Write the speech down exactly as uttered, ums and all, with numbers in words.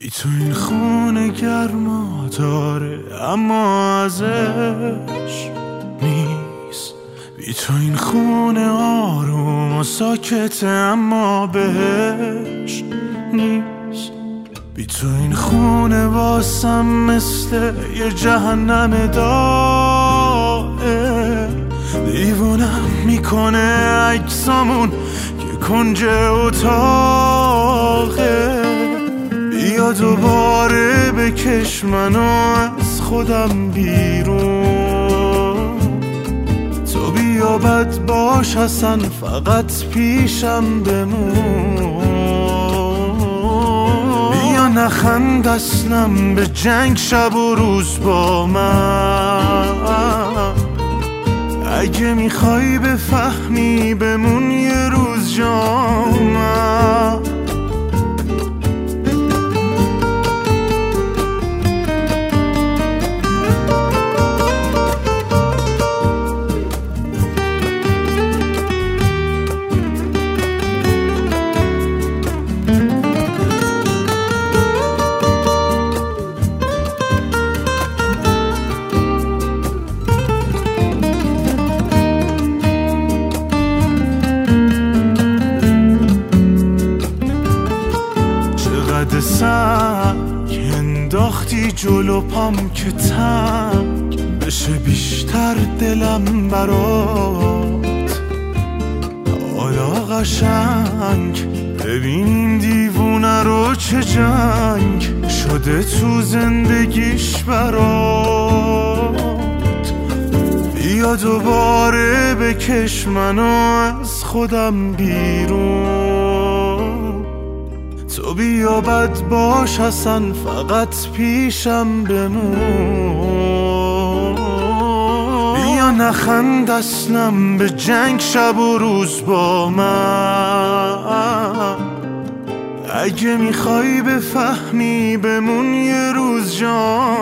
بی تو این خونه گرما داره اما ازش نیست. بی تو این خونه آروم و ساکته اما بهش نیست. بی تو این خونه واسم مثل یه جهنم داره. دیوونم میکنه عکسامون که کنج اتاقه. بیا دوباره بکش منو از خودم بیرون. تو بیا بد باش اصلا فقط پیشم بمون. بیا نخند اصلا به جنگ شب و روز با من. اگه میخوای بفهمی بمون یه روز جا من. سنگ انداختی جلو پام که تنگ بشه بیشتر دلم برات. حالا قشنگ ببین دیوونه رو چه جنگ شده تو زندگیش برات. بیا دوباره بکش منو از خودم بیرون. تو بیا بد باش اصلا فقط پیشم بمون. بیا نخند اصلا به جنگ شب و روز با من. اگه میخوای بفهمی بمون یه روز جا